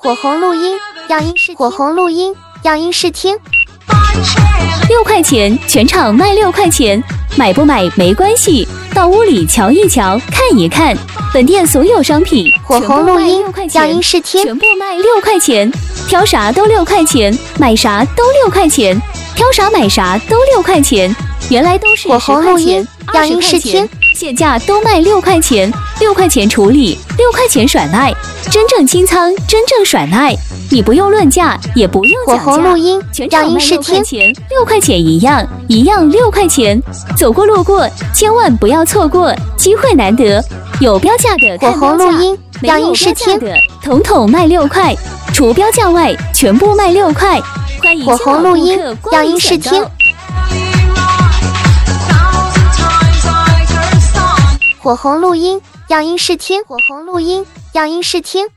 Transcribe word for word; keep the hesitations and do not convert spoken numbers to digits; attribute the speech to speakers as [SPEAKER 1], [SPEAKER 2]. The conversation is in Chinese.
[SPEAKER 1] 火红录音，样音试火红录音，样音试听。
[SPEAKER 2] 六块钱，全场卖六块钱，买不买没关系，到屋里瞧一瞧，看一看。本店所有商品，
[SPEAKER 1] 火红录音，样音试听，
[SPEAKER 2] 全部卖六块钱，挑啥都六块钱，买啥都六块钱，挑啥买啥都六块钱。原来都是
[SPEAKER 1] 火红录音，样音试听，
[SPEAKER 2] 现价都卖六块钱，六块钱处理，六块钱甩卖，真正清仓，真正甩卖，你不用论价，也不用讲价。
[SPEAKER 1] 火红录音，样音试听，
[SPEAKER 2] 六块钱一样，一样六块钱，走过路过千万不要错过，机会难得，有标价的
[SPEAKER 1] 火红录音，样音试听
[SPEAKER 2] 的，统统卖六块，除标价外全部卖六块。欢迎
[SPEAKER 1] 火红录音，样音试听。火红录音，样音试听，火红录音，样音试听。